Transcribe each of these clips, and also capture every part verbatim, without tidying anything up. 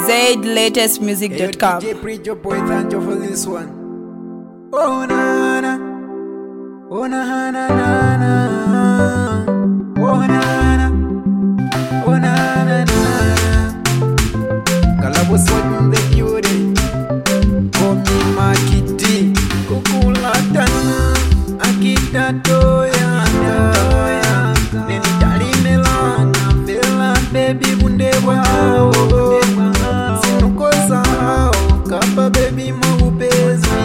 z latest music dot com. D J Preacher Boy, thank you for this one. Oh na na, oh na na na na, oh na na, oh na na na. Kalabo sweat in the beauty, oh me makiti, kukula tana, akita toya toya, neni tali melana, vela baby bunde wow. Kapa baby maupezi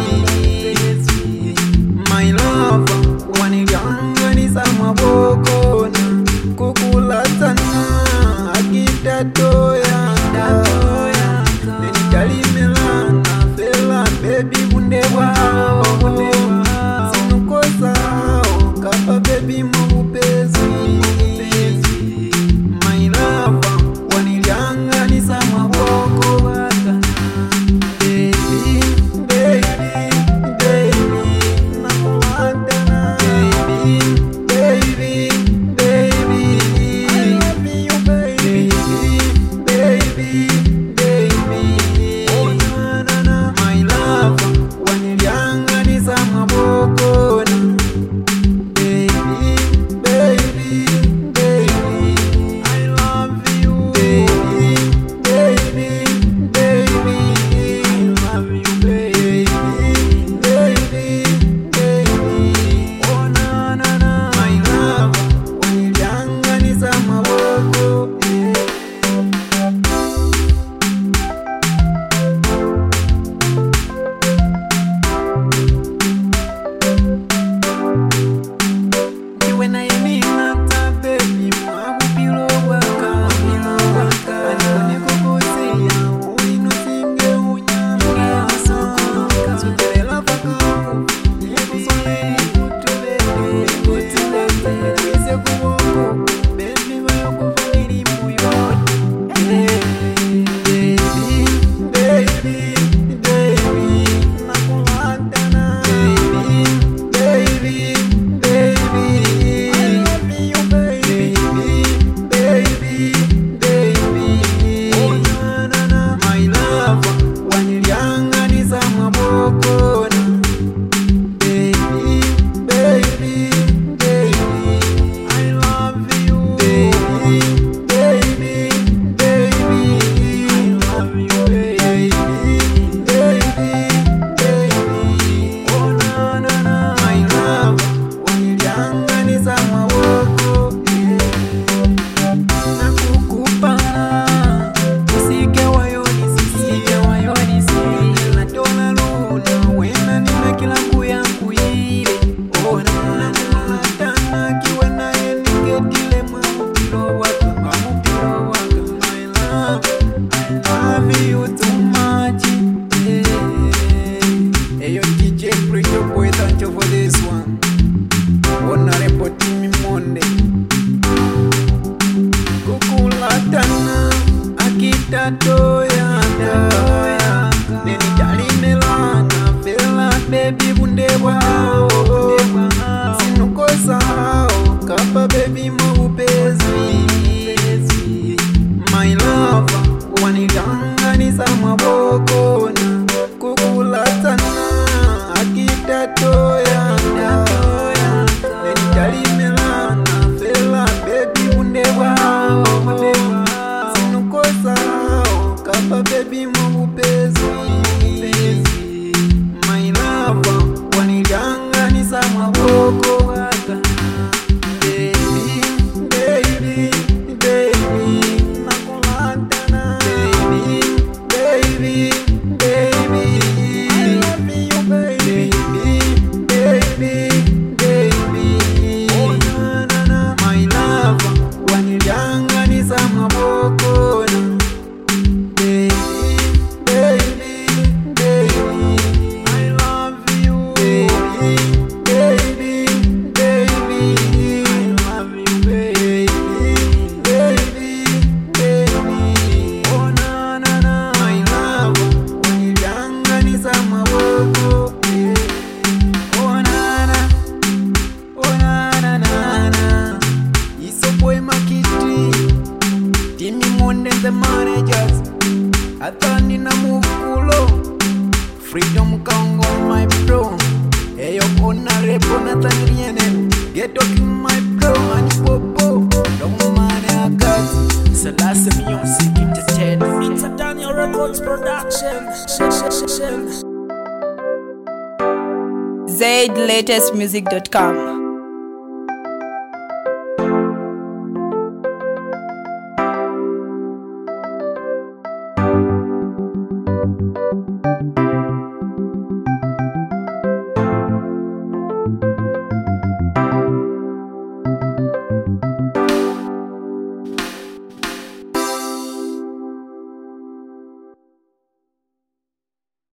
my love wanilianganiza maboko na kukulatana akita toya toya nenitalimelana fela baby bunde wao sinukosa kapa baby maupezi my love wanilianganiza maboko toya toya nenitalimelana fela baby bunde wao sinukosa kapa baby maupezi my love wanilianganiza maboko na kukulatana akita toya toya nenitalimelana fela baby bunde wao kapa baby maupezi my love wanilianganiza maboko baby baby baby nakulatana baby baby baby I love you baby baby baby oh na na na my love wanilianganiza maboko na baby, baby, baby. Atani na move kulo. Freedom Congo, my bro. Hey, yo, ona repo na tanriene. Get talking, my bro. Mani popo. Don't man, I got. Selassie music entertainment. It's a Daniel Records production. zaid latest music dot com.